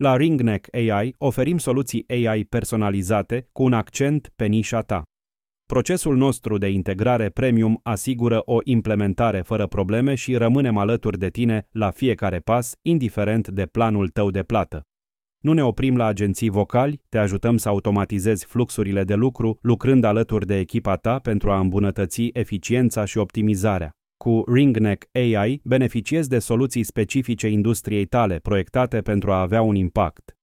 La Ringneck AI oferim soluții AI personalizate cu un accent pe nișa ta. Procesul nostru de integrare premium asigură o implementare fără probleme și rămânem alături de tine la fiecare pas, indiferent de planul tău de plată. Nu ne oprim la agenții vocali, te ajutăm să automatizezi fluxurile de lucru, lucrând alături de echipa ta pentru a îmbunătăți eficiența și optimizarea. Cu Ringneck AI beneficiezi de soluții specifice industriei tale, proiectate pentru a avea un impact.